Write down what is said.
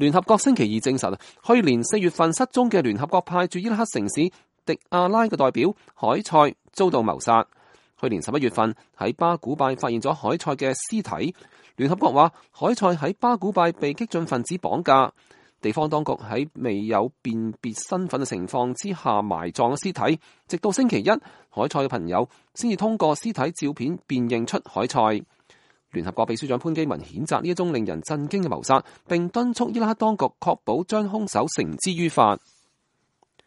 聯合國星期二證實，去年4月份失蹤嘅聯合國派駐伊拉克城市迪亞拉嘅代表海塞遭到謀殺。去年11月份喺巴古拜發現咗海塞嘅屍體。聯合國話海塞喺巴古拜被激進分子綁架，地方當局喺未有辨別身份嘅情況之下埋葬咗屍體，直到星期一，海塞嘅朋友先至通過屍體照片辨認出海塞。聯合國秘書長潘基文譴責呢一宗令人震驚嘅謀殺，並敦促伊拉克當局確保將兇手繩之於法。